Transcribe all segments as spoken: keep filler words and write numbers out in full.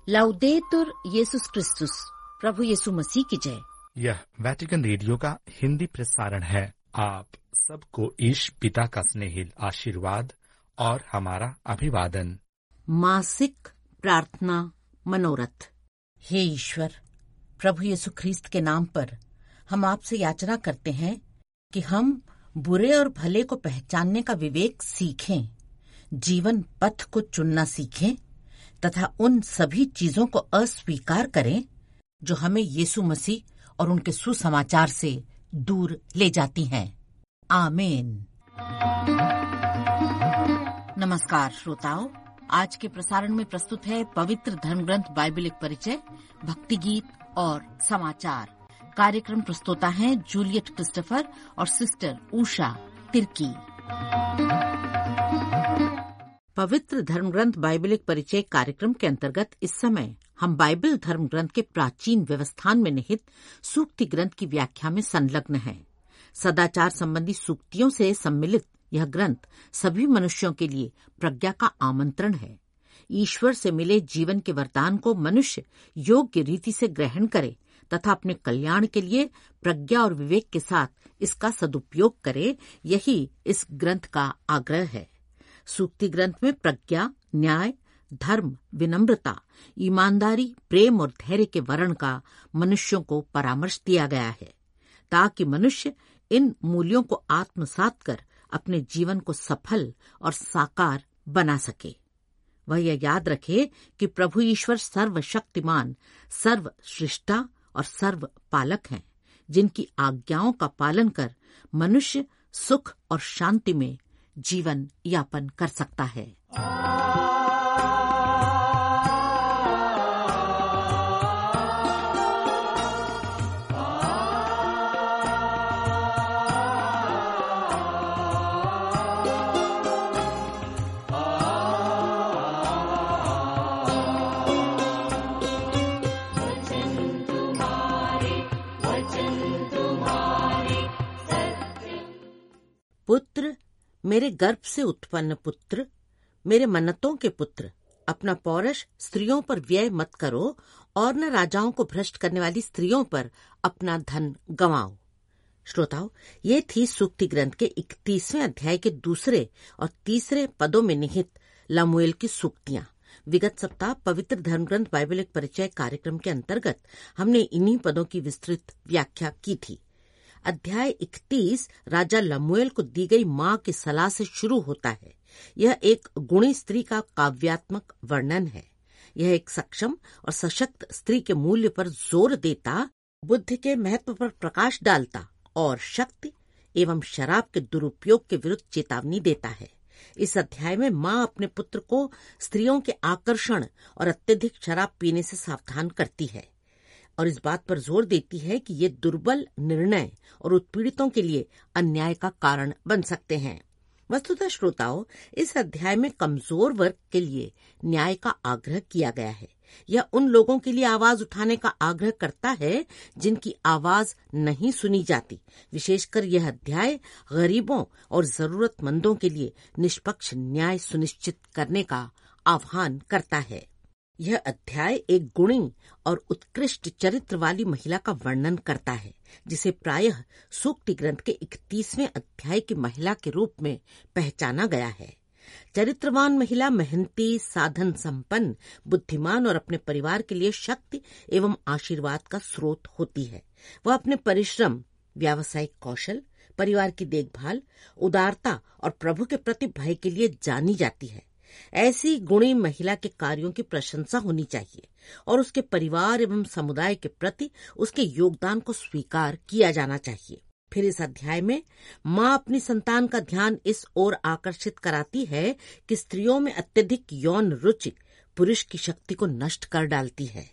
लाउदेतुर issues क्रिस्तुस, प्रभु यीशु मसीह की जय। यह वेटिकन रेडियो का हिंदी प्रसारण है। आप सबको ईश पिता का स्नेहिल आशीर्वाद और हमारा अभिवादन। मासिक प्रार्थना मनोरथ। हे ईश्वर, प्रभु यीशु ख्रीस्त के नाम पर हम आपसे याचना करते हैं कि हम बुरे और भले को पहचानने का विवेक सीखें, जीवन पथ को चुनना सीखें तथा उन सभी चीजों को अस्वीकार करें जो हमें यीशु मसीह और उनके सुसमाचार से दूर ले जाती हैं। आमीन। नमस्कार श्रोताओं, आज के प्रसारण में प्रस्तुत है पवित्र धर्म ग्रंथ बाइबल एक परिचय, भक्ति गीत और समाचार। कार्यक्रम प्रस्तुता है जूलियट क्रिस्टोफर और सिस्टर उषा तिर्की। पवित्र धर्म ग्रंथ बाइबल एक परिचय कार्यक्रम के अंतर्गत इस समय हम बाइबल धर्म ग्रंथ के प्राचीन व्यवस्थान में निहित सूक्ति ग्रंथ की व्याख्या में संलग्न हैं। सदाचार संबंधी सूक्तियों से सम्मिलित यह ग्रंथ सभी मनुष्यों के लिए प्रज्ञा का आमंत्रण है। ईश्वर से मिले जीवन के वरदान को मनुष्य योग्य रीति से ग्रहण करे तथा अपने कल्याण के लिए प्रज्ञा और विवेक के साथ इसका सदुपयोग करे, यही इस ग्रंथ का आग्रह है। सूक्ति ग्रंथ में प्रज्ञा, न्याय, धर्म, विनम्रता, ईमानदारी, प्रेम और धैर्य के वर्ण का मनुष्यों को परामर्श दिया गया है ताकि मनुष्य इन मूल्यों को आत्मसात कर अपने जीवन को सफल और साकार बना सके। वह यह याद रखे कि प्रभु ईश्वर सर्वशक्तिमान, सर्वसृष्टा और सर्व पालक हैं, जिनकी आज्ञाओं का पालन कर मनुष्य सुख और शांति में जीवन यापन कर सकता है। पुत्र, मेरे गर्भ से उत्पन्न पुत्र, मेरे मन्नतों के पुत्र, अपना पौरुष स्त्रियों पर व्यय मत करो और न राजाओं को भ्रष्ट करने वाली स्त्रियों पर अपना धन गंवाओ। श्रोताओं, ये थी सूक्ति ग्रंथ के इकतीसवें अध्याय के दूसरे और तीसरे पदों में निहित लमूएल की सूक्तियां। विगत सप्ताह पवित्र धर्म ग्रंथ बाइबल एक परिचय कार्यक्रम के अंतर्गत हमने इन्हीं पदों की विस्तृत व्याख्या की थी। अध्याय इकतीस राजा लमूएल को दी गई मां की सलाह से शुरू होता है। यह एक गुणी स्त्री का काव्यात्मक वर्णन है। यह एक सक्षम और सशक्त स्त्री के मूल्य पर जोर देता, बुद्धि के महत्व पर प्रकाश डालता और शक्ति एवं शराब के दुरुपयोग के विरुद्ध चेतावनी देता है। इस अध्याय में मां अपने पुत्र को स्त्रियों के आकर्षण और अत्यधिक शराब पीने से सावधान करती है और इस बात पर जोर देती है कि ये दुर्बल निर्णय और उत्पीड़ितों के लिए अन्याय का कारण बन सकते हैं। वस्तुतः श्रोताओं, इस अध्याय में कमजोर वर्ग के लिए न्याय का आग्रह किया गया है। यह उन लोगों के लिए आवाज उठाने का आग्रह करता है जिनकी आवाज नहीं सुनी जाती। विशेषकर यह अध्याय गरीबों और जरूरतमंदों के लिए निष्पक्ष न्याय सुनिश्चित करने का आह्वान करता है। यह अध्याय एक गुणी और उत्कृष्ट चरित्र वाली महिला का वर्णन करता है, जिसे प्रायः सूक्ति ग्रंथ के इकतीसवें अध्याय की महिला के रूप में पहचाना गया है। चरित्रवान महिला मेहनती, साधन संपन्न, बुद्धिमान और अपने परिवार के लिए शक्ति एवं आशीर्वाद का स्रोत होती है। वह अपने परिश्रम, व्यावसायिक कौशल, परिवार की देखभाल, उदारता और प्रभु के प्रति भय के लिए जानी जाती है। ऐसी गुणी महिला के कार्यों की प्रशंसा होनी चाहिए और उसके परिवार एवं समुदाय के प्रति उसके योगदान को स्वीकार किया जाना चाहिए। फिर इस अध्याय में मां अपनी संतान का ध्यान इस ओर आकर्षित कराती है कि स्त्रियों में अत्यधिक यौन रुचि पुरुष की शक्ति को नष्ट कर डालती है।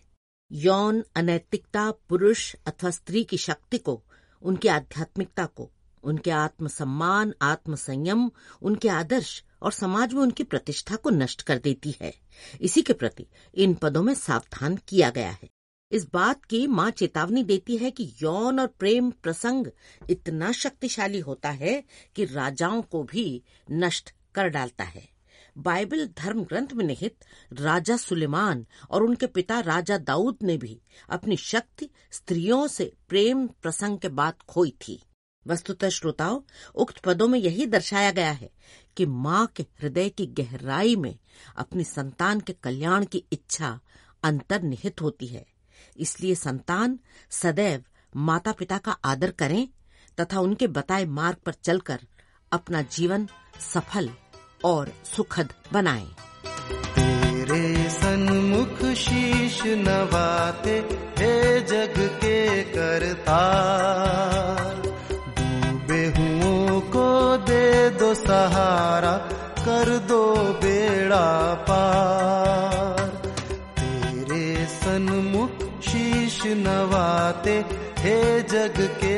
यौन अनैतिकता पुरुष अथवा स्त्री की शक्ति को, उनकी आध्यात्मिकता को, उनके आत्मसम्मान, आत्मसंयम, उनके आदर्श और समाज में उनकी प्रतिष्ठा को नष्ट कर देती है। इसी के प्रति इन पदों में सावधान किया गया है। इस बात की मां चेतावनी देती है कि यौन और प्रेम प्रसंग इतना शक्तिशाली होता है कि राजाओं को भी नष्ट कर डालता है। बाइबल धर्म ग्रंथ में निहित राजा सुलेमान और उनके पिता राजा दाऊद ने भी अपनी शक्ति स्त्रियों से प्रेम प्रसंग के बाद खोई थी। वस्तुतः श्रोताओं, उक्त पदों में यही दर्शाया गया है कि माँ के हृदय की गहराई में अपनी संतान के कल्याण की इच्छा अंतर्निहित होती है। इसलिए संतान सदैव माता पिता का आदर करें तथा उनके बताए मार्ग पर चलकर अपना जीवन सफल और सुखद बनाएं। तेरे सन्मुख शीश नवाते हे जग के करतार, डूबे हुओं को दे दो सहारा, कर दो बेड़ा पार। तेरे सन्मुख शीश नवाते हे जग के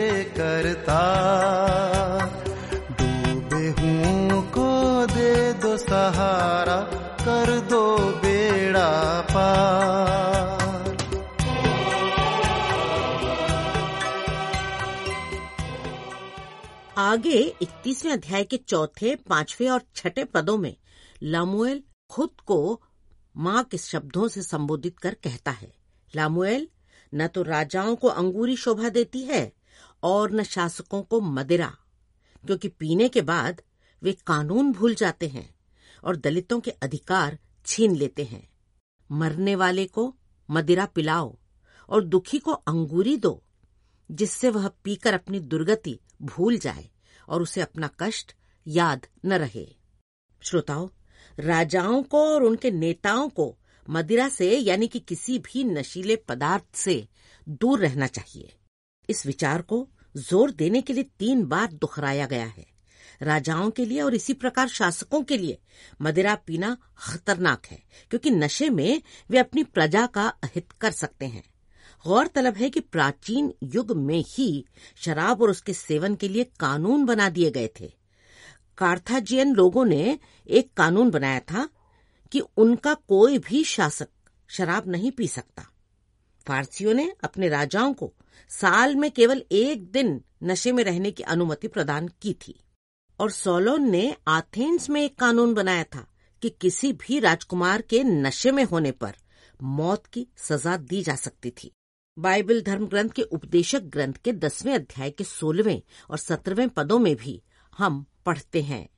करतार, डूबे हुओं को दे दो सहारा, कर दो बेड़ा पार। आगे इकतीसवें अध्याय के चौथे, पांचवें और छठे पदों में लामुएल खुद को माँ के शब्दों से संबोधित कर कहता है, लामुएल न तो राजाओं को अंगूरी शोभा देती है और न शासकों को मदिरा, क्योंकि पीने के बाद वे कानून भूल जाते हैं और दलितों के अधिकार छीन लेते हैं। मरने वाले को मदिरा पिलाओ और दुखी को अंगूरी दो, जिससे वह पीकर अपनी दुर्गति भूल जाए और उसे अपना कष्ट याद न रहे। श्रोताओं, राजाओं को और उनके नेताओं को मदिरा से यानी कि किसी भी नशीले पदार्थ से दूर रहना चाहिए। इस विचार को जोर देने के लिए तीन बार दोहराया गया है। राजाओं के लिए और इसी प्रकार शासकों के लिए मदिरा पीना खतरनाक है, क्योंकि नशे में वे अपनी प्रजा का अहित कर सकते हैं। गौरतलब है कि प्राचीन युग में ही शराब और उसके सेवन के लिए कानून बना दिए गए थे। कार्थाजियन लोगों ने एक कानून बनाया था कि उनका कोई भी शासक शराब नहीं पी सकता। फारसियों ने अपने राजाओं को साल में केवल एक दिन नशे में रहने की अनुमति प्रदान की थी, और सोलोन ने एथेंस में एक कानून बनाया था कि किसी भी राजकुमार के नशे में होने पर मौत की सजा दी जा सकती थी। बाइबल धर्म ग्रंथ के उपदेशक ग्रंथ के दसवें अध्याय के सोलहवें और सत्रहवें पदों में भी हम पढ़ते हैं,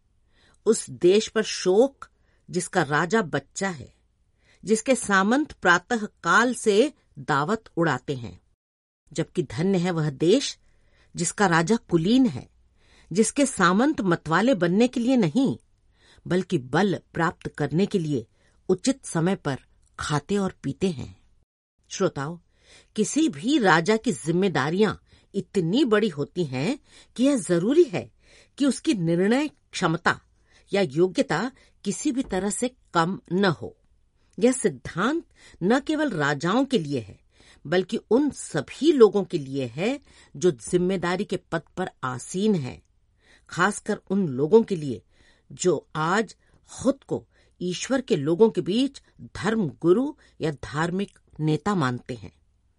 उस देश पर शोक जिसका राजा बच्चा है, जिसके सामंत प्रातः काल से दावत उड़ाते हैं, जबकि धन्य है वह देश जिसका राजा कुलीन है, जिसके सामंत मतवाले बनने के लिए नहीं बल्कि बल प्राप्त करने के लिए उचित समय पर खाते और पीते हैं। श्रोताओ, किसी भी राजा की जिम्मेदारियां इतनी बड़ी होती हैं कि यह जरूरी है कि उसकी निर्णय क्षमता या योग्यता किसी भी तरह से कम न हो। यह सिद्धांत न केवल राजाओं के लिए है बल्कि उन सभी लोगों के लिए है जो जिम्मेदारी के पद पर आसीन हैं, खासकर उन लोगों के लिए जो आज खुद को ईश्वर के लोगों के बीच धर्म गुरु या धार्मिक नेता मानते हैं।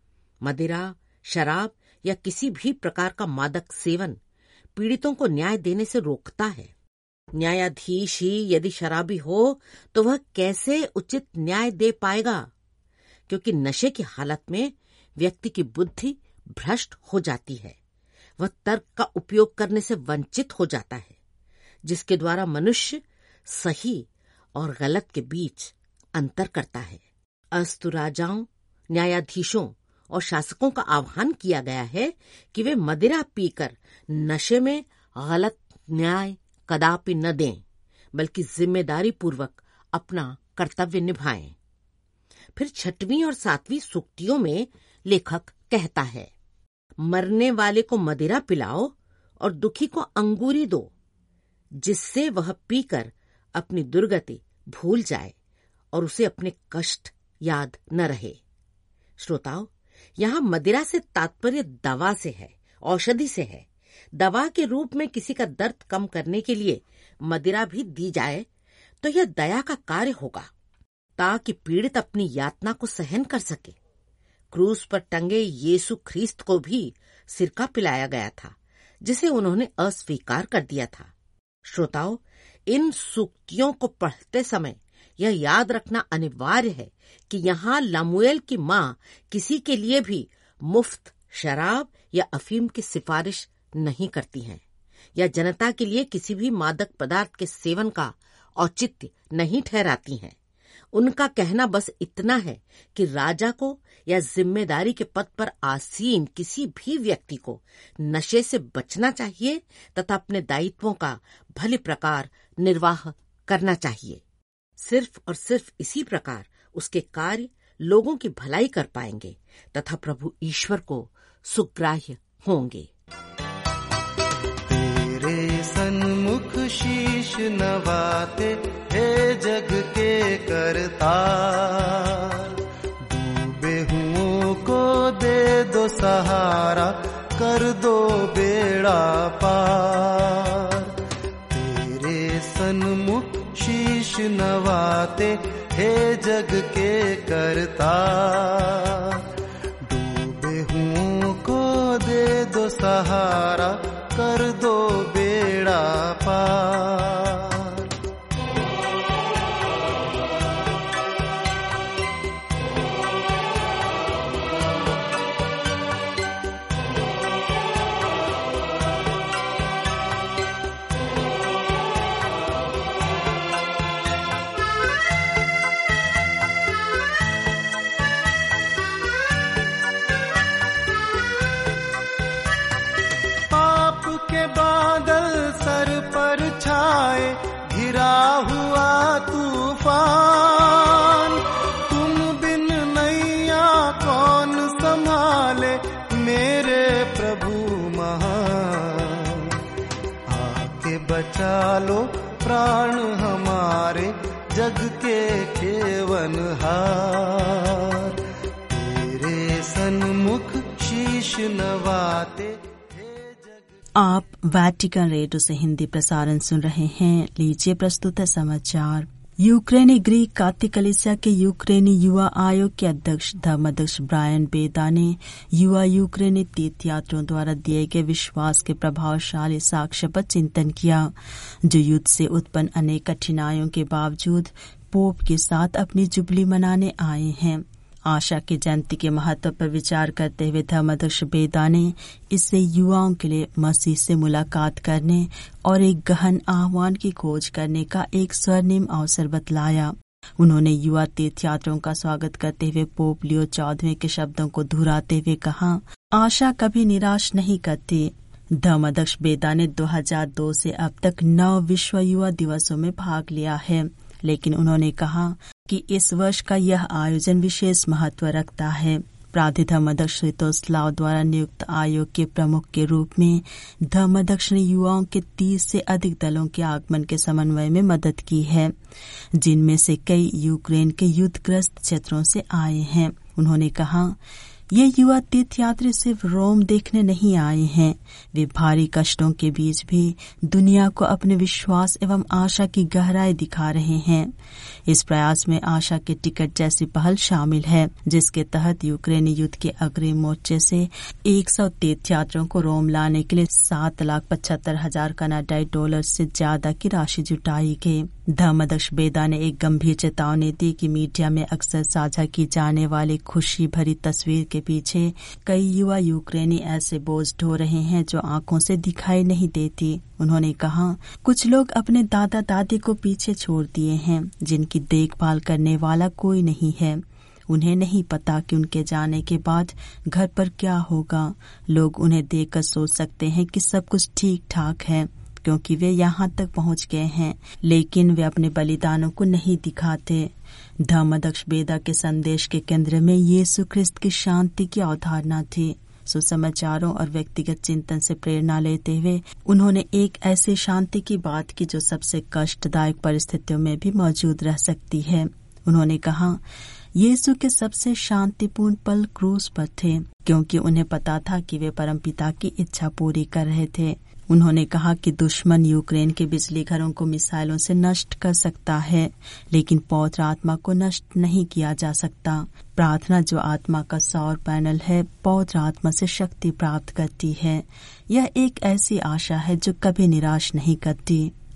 मदिरा, शराब या किसी भी प्रकार का मादक सेवन पीड़ितों को न्याय देने से रोकता है। न्यायाधीश ही यदि शराबी हो तो वह कैसे उचित न्याय दे पाएगा, क्योंकि नशे की हालत में व्यक्ति की बुद्धि भ्रष्ट हो जाती है। वह तर्क का उपयोग करने से वंचित हो जाता है, जिसके द्वारा मनुष्य सही और गलत के बीच अंतर करता है। अस्तु राजाओं, न्यायाधीशों और शासकों का आह्वान किया गया है कि वे मदिरा पीकर नशे में गलत न्याय कदापि न दें, बल्कि जिम्मेदारी पूर्वक अपना कर्तव्य निभाएं। फिर छठवीं और सातवीं सूक्तियों में लेखक कहता है, मरने वाले को मदिरा पिलाओ और दुखी को अंगूरी दो, जिससे वह पीकर अपनी दुर्गति भूल जाए और उसे अपने कष्ट याद न रहे। श्रोताओ, यहाँ मदिरा से तात्पर्य दवा से है, औषधि से है। दवा के रूप में किसी का दर्द कम करने के लिए मदिरा भी दी जाए तो यह दया का कार्य होगा, ताकि पीड़ित अपनी यातना को सहन कर सके। क्रूस पर टंगे यीशु ख्रीस्त को भी सिरका पिलाया गया था, जिसे उन्होंने अस्वीकार कर दिया था। श्रोताओ, इन सूक्तियों को पढ़ते समय यह याद रखना अनिवार्य है कि यहाँ लमुएल की माँ किसी के लिए भी मुफ्त शराब या अफीम की सिफारिश नहीं करती हैं, या जनता के लिए किसी भी मादक पदार्थ के सेवन का औचित्य नहीं ठहराती हैं। उनका कहना बस इतना है कि राजा को या जिम्मेदारी के पद पर आसीन किसी भी व्यक्ति को नशे से बचना चाहिए तथा अपने दायित्वों का भली प्रकार निर्वाह करना चाहिए। सिर्फ और सिर्फ इसी प्रकार उसके कार्य लोगों की भलाई कर पाएंगे तथा प्रभु ईश्वर को सुग्राह्य होंगे। तेरे सन्मुख शीश नवाते हे जग के करतार, डूबे हुओं को दे दो सहारा, कर दो बेड़ा पार। तेरे सन्मुख शीश नवाते हे जग के करतार, डूबे हुओं को दे दो सहारा, कर दो बेड़ा पार। घिरा हुआ तूफान, तुम बिन नैया कौन संभाले मेरे प्रभु महान। आके बचा लो प्राण हमारे जग के केवनहार, तेरे सन्मुख शीश नवाते। आप वैटिकन रेडियो से हिंदी प्रसारण सुन रहे हैं। लीजिए प्रस्तुत है समाचार। यूक्रेनी ग्रीक कातिक कलीसिया के यूक्रेनी युवा आयोग के अध्यक्ष धर्माध्यक्ष ब्रायन बेदा ने युवा यूक्रेनी तीर्थयात्रियों द्वारा दिए गए विश्वास के प्रभावशाली साक्ष्य पर चिंतन किया, जो युद्ध से उत्पन्न अनेक कठिनाइयों के बावजूद पोप के साथ अपनी जुबली मनाने आए हैं। आशा की जयंती के महत्व पर विचार करते हुए धर्माध्यक्ष बेदा ने इससे युवाओं के लिए मसीह से मुलाकात करने और एक गहन आह्वान की खोज करने का एक स्वर्णिम अवसर बतलाया। उन्होंने युवा तीर्थयात्रियों का स्वागत करते हुए पोप लियो चौदहवें के शब्दों को दोहराते हुए कहा, आशा कभी निराश नहीं करती। धर्माध्यक्ष बेदा ने दो हज़ार दो से अब तक नौ विश्व युवा दिवसों में भाग लिया है, लेकिन उन्होंने कहा कि इस वर्ष का यह आयोजन विशेष महत्व रखता है। प्राधिक धर्माध्यक्ष स्वितोस्लाव द्वारा नियुक्त आयोग के प्रमुख के रूप में धर्माध्यक्ष ने युवाओं के तीस से अधिक दलों के आगमन के समन्वय में मदद की है, जिनमें से कई यूक्रेन के युद्धग्रस्त क्षेत्रों से आए हैं। उन्होंने कहा, ये युवा तीर्थयात्री सिर्फ रोम देखने नहीं आए हैं, वे भारी कष्टों के बीच भी दुनिया को अपने विश्वास एवं आशा की गहराई दिखा रहे हैं। इस प्रयास में आशा के टिकट जैसी पहल शामिल है, जिसके तहत यूक्रेनी युद्ध के अग्रिम मोर्चे से सौ तीर्थयात्रियों को रोम लाने के लिए सात लाख पचहत्तर हजार कनाडाई डॉलर से ज्यादा की राशि जुटाई गई। धर्माध्यक्ष बेदा ने एक गंभीर चेतावनी दी कि मीडिया में अक्सर साझा की जाने वाली खुशी भरी तस्वीर के पीछे कई युवा यूक्रेनी ऐसे बोझ ढो रहे हैं जो आंखों से दिखाई नहीं देती। उन्होंने कहा, कुछ लोग अपने दादा दादी को पीछे छोड़ दिए हैं, जिनकी देखभाल करने वाला कोई नहीं है। उन्हें नहीं पता कि उनके जाने के बाद घर पर क्या होगा। लोग उन्हें देखकर सोच सकते हैं कि सब कुछ ठीक ठाक है, क्योंकि वे यहाँ तक पहुँच गए हैं, लेकिन वे अपने बलिदानों को नहीं दिखाते। धर्माध्यक्ष बेदा के संदेश के केंद्र में यीशु ख्रिस्त की शांति की अवधारणा थी। सुसमाचारों और व्यक्तिगत चिंतन से प्रेरणा लेते हुए उन्होंने एक ऐसी शांति की बात की जो सबसे कष्टदायक परिस्थितियों में भी मौजूद रह सकती है। उन्होंने कहा, यीशु के सबसे शांतिपूर्ण पल क्रूस पर थे, क्योंकि उन्हें पता था कि वे परमपिता की इच्छा पूरी कर रहे थे। उन्होंने कहा कि दुश्मन यूक्रेन के बिजली घरों को मिसाइलों से नष्ट कर सकता है, लेकिन पवित्र आत्मा को नष्ट नहीं किया जा सकता। प्रार्थना, जो आत्मा का सौर पैनल है, पवित्र आत्मा से शक्ति प्राप्त करती है। यह एक ऐसी आशा है जो कभी निराश नहीं करती।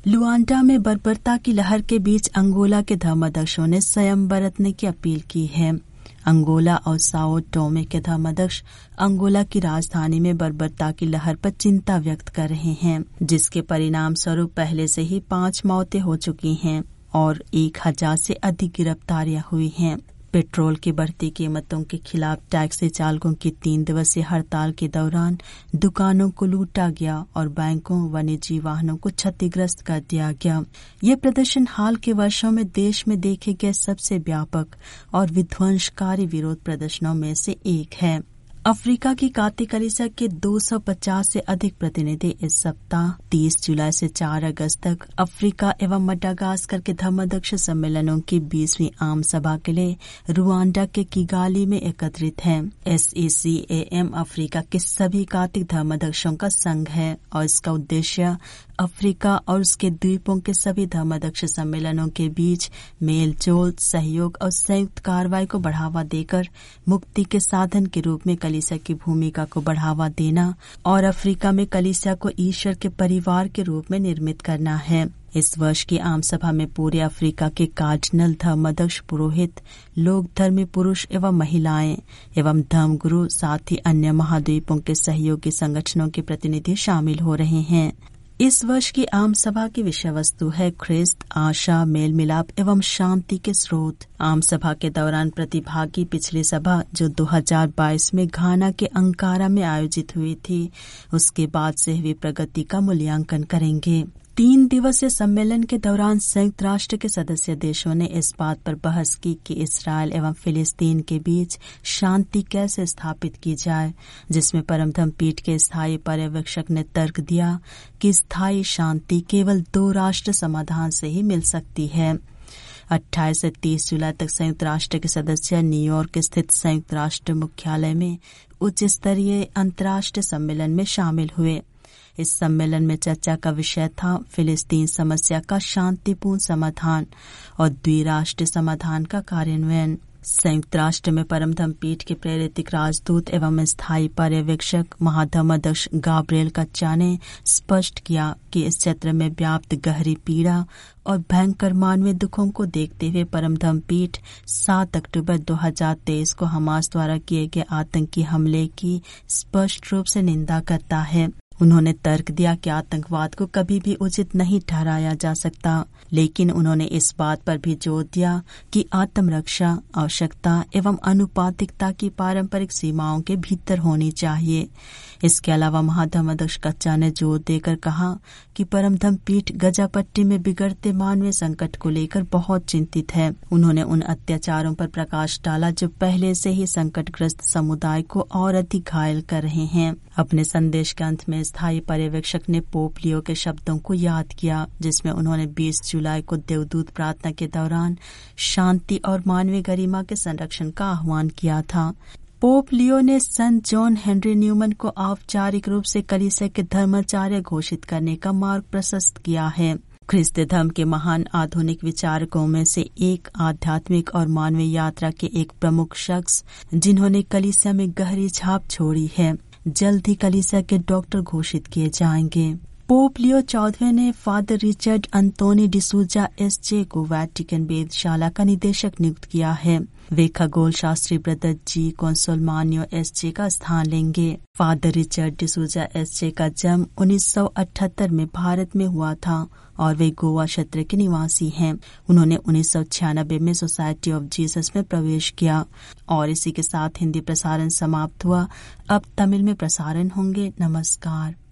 लुआंडा में बर्बरता की लहर के बीच अंगोला के धर्माध्यक्षों ने संयम बरतने की अपील की है। अंगोला और साओ टोमे के धर्माध्यक्ष अंगोला की राजधानी में बर्बरता की लहर पर चिंता व्यक्त कर रहे हैं, जिसके परिणाम स्वरूप पहले से ही पांच मौतें हो चुकी हैं और एक हजार से अधिक गिरफ्तारियां हुई हैं। पेट्रोल की बढ़ती कीमतों के खिलाफ टैक्सी चालकों की तीन दिवसीय हड़ताल के दौरान दुकानों को लूटा गया और बैंकों व निजी वाहनों को क्षतिग्रस्त कर दिया गया। ये प्रदर्शन हाल के वर्षों में देश में देखे गए सबसे व्यापक और विध्वंसकारी विरोध प्रदर्शनों में से एक है। अफ्रीका की काती कलीसिया के दो सौ पचास से अधिक प्रतिनिधि इस सप्ताह तीस जुलाई से चार अगस्त तक अफ्रीका एवं मडागास्कर के धर्माध्यक्ष सम्मेलनों की बीसवीं आम सभा के लिए रुवांडा के किगाली में एकत्रित हैं। S E C A M Africa के सभी कातिक धर्माध्यक्षों का संघ है और इसका उद्देश्य अफ्रीका और उसके द्वीपों के सभी धर्माध्यक्ष सम्मेलनों के बीच मेल जोल, सहयोग और संयुक्त कार्रवाई को बढ़ावा देकर मुक्ति के साधन के रूप में कलीसिया की भूमिका को बढ़ावा देना और अफ्रीका में कलीसिया को ईश्वर के परिवार के रूप में निर्मित करना है। इस वर्ष की आम सभा में पूरे अफ्रीका के कार्डिनल, धर्माध्यक्ष, पुरोहित, लोक धर्मी पुरुष एवं महिलाएं एवं धर्मगुरु, साथ ही अन्य महाद्वीपों के सहयोगी संगठनों के प्रतिनिधि शामिल हो रहे हैं। इस वर्ष की आम सभा की विषय वस्तु है ख्रिस्त, आशा, मेल मिलाप एवं शांति के स्रोत। आम सभा के दौरान प्रतिभागी पिछली सभा जो दो हज़ार बाईस में घाना के अंकारा में आयोजित हुई थी, उसके बाद से हुई प्रगति का मूल्यांकन करेंगे। तीन दिवसीय सम्मेलन के दौरान संयुक्त राष्ट्र के सदस्य देशों ने इस बात पर बहस की कि इसराइल एवं फिलिस्तीन के बीच शांति कैसे स्थापित की जाए, जिसमें परमधम पीठ के स्थायी पर्यवेक्षक ने तर्क दिया कि स्थायी शांति केवल दो राष्ट्र समाधान से ही मिल सकती है। अट्ठाईस से तीस जुलाई तक संयुक्त राष्ट्र के सदस्य न्यूयॉर्क स्थित संयुक्त राष्ट्र मुख्यालय में उच्च स्तरीय अंतर्राष्ट्रीय सम्मेलन में शामिल हुए। इस सम्मेलन में चर्चा का विषय था फिलिस्तीन समस्या का शांतिपूर्ण समाधान और द्विराष्ट्रीय समाधान का कार्यान्वयन। संयुक्त राष्ट्र में परमधम पीठ के प्रेरित राजदूत एवं स्थायी पर्यवेक्षक महाधर्माध्यक्ष गाब्रिएल कच्चा ने स्पष्ट किया कि इस क्षेत्र में व्याप्त गहरी पीड़ा और भयंकर मानवीय दुखों को देखते हुए परमधम पीठ सात अक्टूबर दो हज़ार तेईस को हमास द्वारा किए गए आतंकी हमले की स्पष्ट रूप से निंदा करता है। उन्होंने तर्क दिया कि आतंकवाद को कभी भी उचित नहीं ठहराया जा सकता, लेकिन उन्होंने इस बात पर भी जोर दिया कि आत्मरक्षा आवश्यकता एवं अनुपातिकता की पारंपरिक सीमाओं के भीतर होनी चाहिए। इसके अलावा महाधर्माध्यक्ष कच्चा ने जोर देकर कहा कि परमधम पीठ गजापट्टी में बिगड़ते मानवीय संकट को लेकर बहुत चिंतित है। उन्होंने उन अत्याचारों पर प्रकाश डाला जो पहले से ही संकटग्रस्त समुदाय को और अधिक घायल कर रहे हैं। अपने संदेश के अंत में स्थायी पर्यवेक्षक ने पोप लियो के शब्दों को याद किया, जिसमें उन्होंने बीस जुलाई को देवदूत प्रार्थना के दौरान शांति और मानवीय गरिमा के संरक्षण का आह्वान किया था। पोप लियो ने संत जॉन हेनरी न्यूमन को औपचारिक रूप से कलीसिया के धर्माचार्य घोषित करने का मार्ग प्रशस्त किया है। ख्रिस्त धर्म के महान आधुनिक विचारकों में से एक, आध्यात्मिक और मानवीय यात्रा के एक प्रमुख शख्स जिन्होंने कलीसिया में गहरी छाप छोड़ी है, जल्द ही कलीसिया के डॉक्टर घोषित किए जाएंगे। पोप लियो चौदहवें ने father Richard Antony D'Souza S J को वैटिकन वेधशाला का निदेशक नियुक्त किया है। वे खगोल शास्त्री brother G Consolmagno S J का स्थान लेंगे। Father Richard D'Souza S J का जन्म उन्नीस सौ अठहत्तर में भारत में हुआ था और वे गोवा क्षेत्र के निवासी हैं। उन्होंने उन्नीस सौ छियानबे में सोसाइटी ऑफ जीसस में प्रवेश किया और इसी के साथ हिंदी प्रसारण समाप्त हुआ। अब तमिल में प्रसारण होंगे। नमस्कार।